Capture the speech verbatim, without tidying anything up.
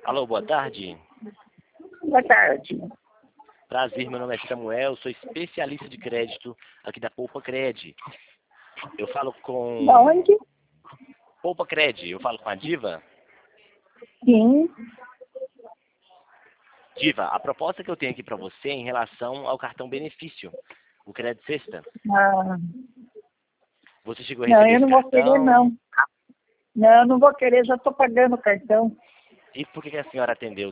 Alô, boa tarde. Boa tarde. Prazer, meu nome é Samuel, sou especialista de crédito aqui da Poupa Cred. Eu falo com... Da onde? Poupa Cred, eu falo com a Diva. Sim. Diva, a proposta que eu tenho aqui para você é em relação ao cartão benefício, o Crédito Sexta. Ah, Você chegou a não, receber eu esse não vou querer, cartão? não. Não, eu não vou querer, já estou pagando o cartão. E por que a senhora atendeu